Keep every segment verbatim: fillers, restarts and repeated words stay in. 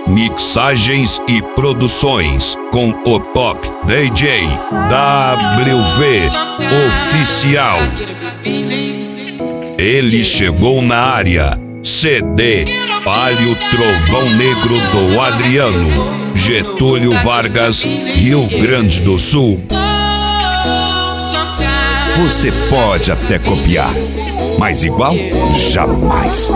mixagens e produções com o Top D J W V Oficial. Ele chegou na área. C D Palio Trovão Negro do Adriano, Getúlio Vargas, Rio Grande do Sul. Você pode até copiar, mas igual, jamais.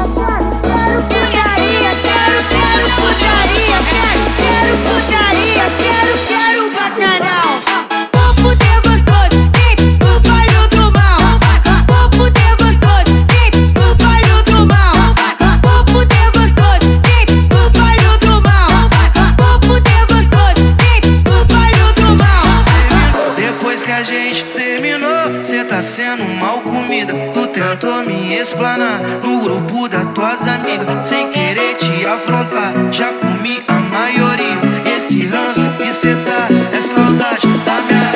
Depois que a gente terminou, cê tá sendo mal comida. Tu tentou me explanar no grupo das tuas amigas, sem querer te afrontar, já comi a maioria. Esse ranço que cê tá é saudade da minha.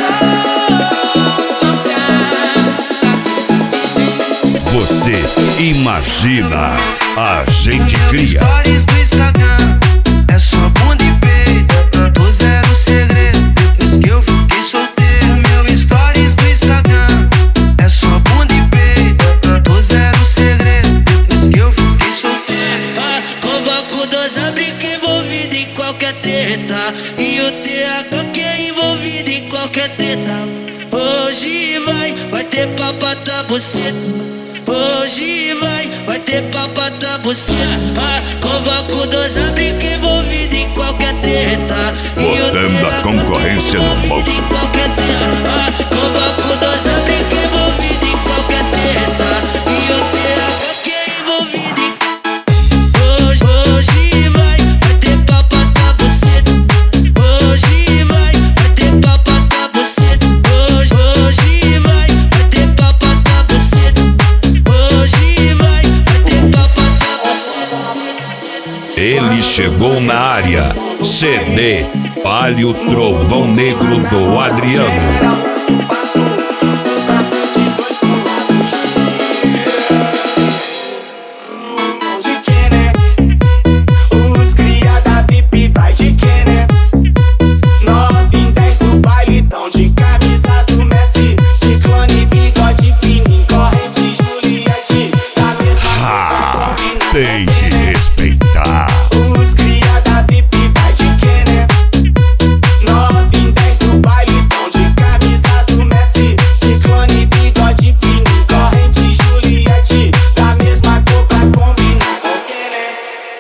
Você imagina, a gente cria. Stories do Instagram é só bunda e peito, tô zero segredo. Depois que eu fiquei solteiro, meu stories do Instagram é só bunda e peito, tô zero segredo. Depois que eu fiquei solteiro. Ah, convoco dois abrigos envolvidos em qualquer treta, e o T H que é envolvido em qualquer treta. Hoje vai, vai ter papo da buceta. Hoje vai, vai ter papo da buceta. Ah, convoco dois abrigos envolvidos em qualquer treta, Botando a concorrência no bolso. ah, convoco dois abrigos envolvidos em qualquer treta, e o T H que é envolvido em. Hoje, hoje vai, vai ter papo da buceta. Hoje vai, vai ter papo da buceta. Hoje, hoje vai, vai ter papo da buceta. Hoje vai, vai ter papo da buceta. Ele chegou na área. C D Palio Trovão Negro do Adriano. Os cria da V I P vai de quê, né? nove em dez no baile tão de camisa do Messi, Ciclone, bigode fininho, corrente Juliette, da mesma Ah, tem que